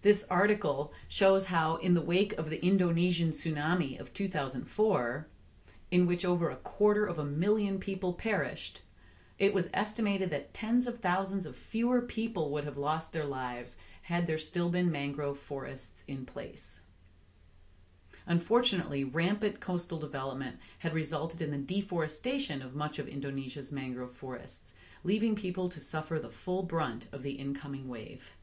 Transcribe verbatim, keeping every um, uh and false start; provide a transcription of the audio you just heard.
This article shows how, in the wake of the Indonesian tsunami of two thousand four, in which over a quarter of a million people perished, it was estimated that tens of thousands of fewer people would have lost their lives had there still been mangrove forests in place. Unfortunately, rampant coastal development had resulted in the deforestation of much of Indonesia's mangrove forests, leaving people to suffer the full brunt of the incoming wave.